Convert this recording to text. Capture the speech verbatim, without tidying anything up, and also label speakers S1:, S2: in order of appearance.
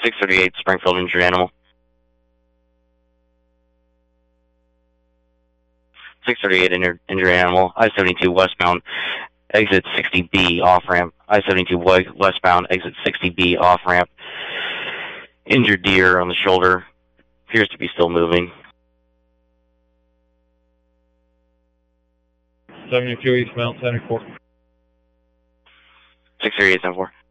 S1: six thirty-eight, Springfield, injured animal. six thirty-eight, injured, injured animal. I seventy-two westbound, exit sixty B, off-ramp. I seventy-two westbound, exit sixty B, off-ramp. Injured deer on the shoulder. Appears to be still moving.
S2: seventy-two eastbound, seventy-four.
S1: six thirty-eight, seventy-four.